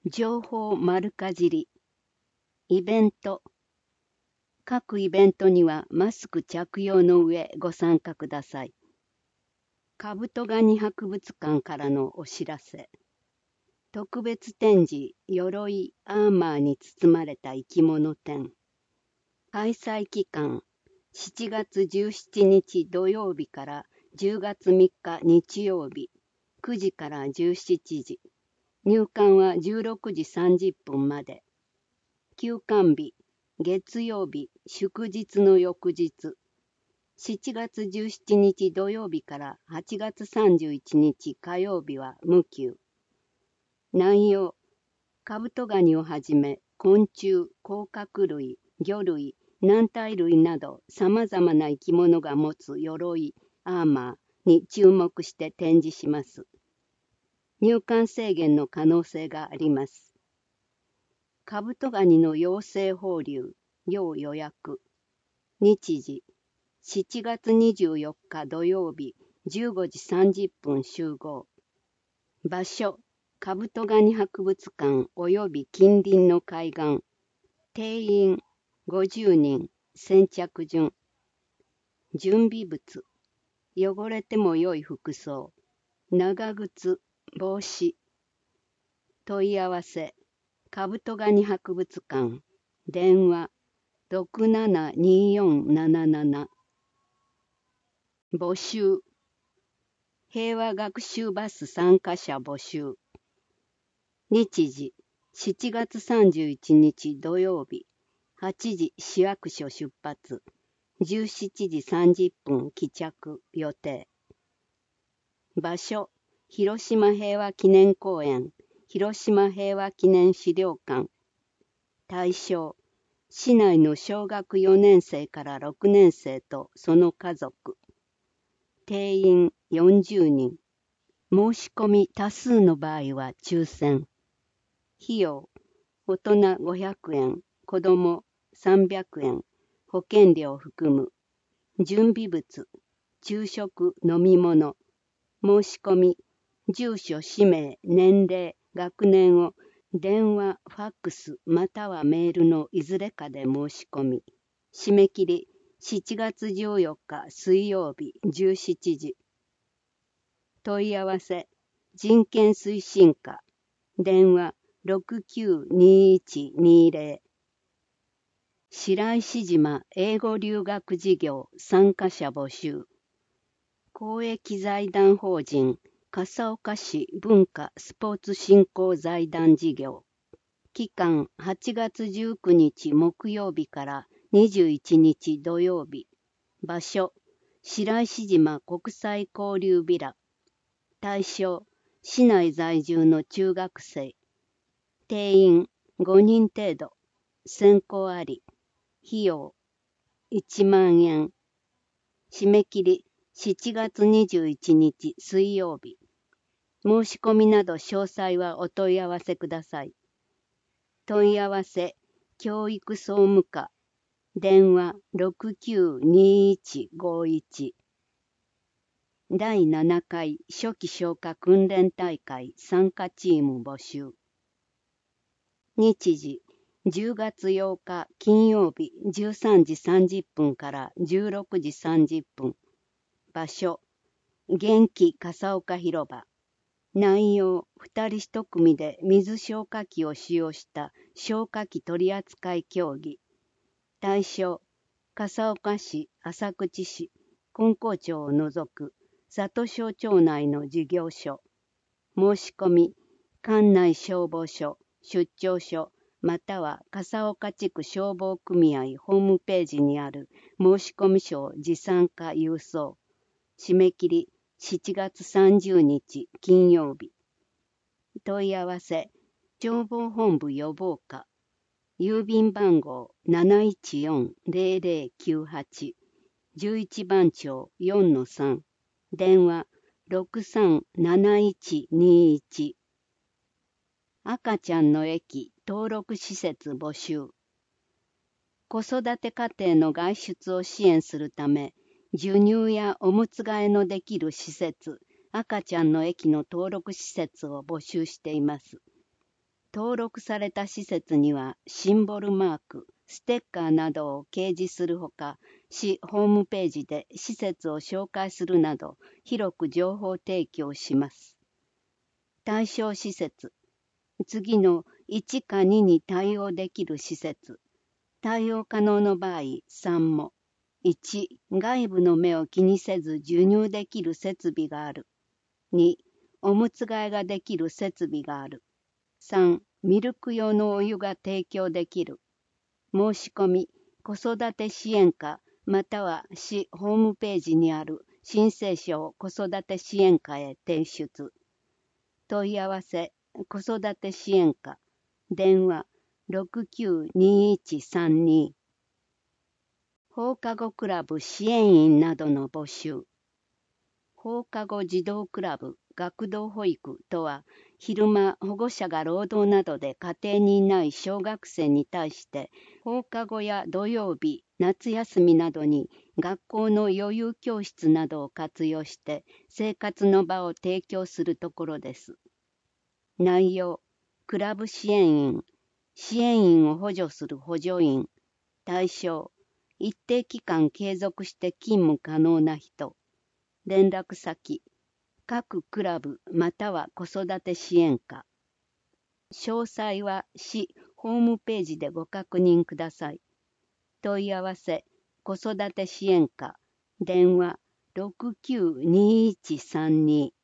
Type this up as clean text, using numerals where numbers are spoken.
情報丸かじり。イベント。各イベントにはマスク着用の上ご参加ください。カブトガニ博物館からのお知らせ。特別展示鎧アーマーに包まれた生き物展。開催期間7月17日土曜日から10月3日日曜日9時から17時。入館は16時30分まで。休館日、月曜日、祝日の翌日。7月17日土曜日から8月31日火曜日は無休。内容、カブトガニをはじめ、昆虫、甲殻類、魚類、軟体類など様々な生き物が持つ鎧、アーマーに注目して展示します。入館制限の可能性があります。カブトガニの養成放流、要予約。日時、7月24日土曜日、15時30分集合。場所、カブトガニ博物館及び近隣の海岸。定員、50人、先着順。準備物、汚れても良い服装。長靴、帽子。問い合わせ、カブトガニ博物館。電話、672477。募集。平和学習バス参加者募集。日時、7月31日土曜日、8時市役所出発。17時30分帰着予定。場所、広島平和記念公園、広島平和記念資料館。対象、市内の小学4年生から6年生とその家族。定員40人。申し込み多数の場合は抽選。費用、大人500円、子供300円、保険料含む。準備物、昼食、飲み物。申し込み、住所、氏名、年齢、学年を電話、ファックスまたはメールのいずれかで申し込み。締め切り、7月14日水曜日17時。問い合わせ、人権推進課。電話、692120。白石島英語留学事業参加者募集。公益財団法人笠岡市文化スポーツ振興財団事業。期間8月19日木曜日から21日土曜日。場所、白石島国際交流ビラ。対象、市内在住の中学生。定員5人程度。選考あり。費用1万円。締め切り7月21日水曜日。申し込みなど詳細はお問い合わせください。問い合わせ、教育総務課。電話692151。第7回初期消火訓練大会参加チーム募集。日時、10月8日金曜日13時30分から16時30分。場所、元気笠岡広場。内容、2人1組で水消火器を使用した消火器取扱競技。対象、笠岡市、浅口市、金光町を除く里庄町内の事業所。申し込み、管内消防署、出張所、または笠岡地区消防組合ホームページにある申込書を持参か郵送。締め切り7月30日金曜日。問い合わせ、消防本部予防課。郵便番号 714-0098。11番町 4-3。電話637121。赤ちゃんの駅登録施設募集。子育て家庭の外出を支援するため、授乳やおむつ替えのできる施設、赤ちゃんの駅の登録施設を募集しています。 登録された施設にはシンボルマーク、ステッカーなどを掲示するほか、市ホームページで施設を紹介するなど、広く情報提供します。対象施設、次の1か2に対応できる施設、対応可能の場合3も、1、外部の目を気にせず授乳できる設備がある。2、おむつ替えができる設備がある。3、ミルク用のお湯が提供できる。申し込み、子育て支援課または市ホームページにある申請書を子育て支援課へ提出。問い合わせ、子育て支援課、電話692132。放課後クラブ支援員などの募集。放課後児童クラブ、学童保育とは、昼間保護者が労働などで家庭にいない小学生に対して、放課後や土曜日、夏休みなどに学校の余裕教室などを活用して生活の場を提供するところです。内容、クラブ支援員、支援員を補助する補助員、対象、一定期間継続して勤務可能な人、連絡先、各クラブまたは子育て支援課。詳細は市ホームページでご確認ください。問い合わせ、子育て支援課、電話692132。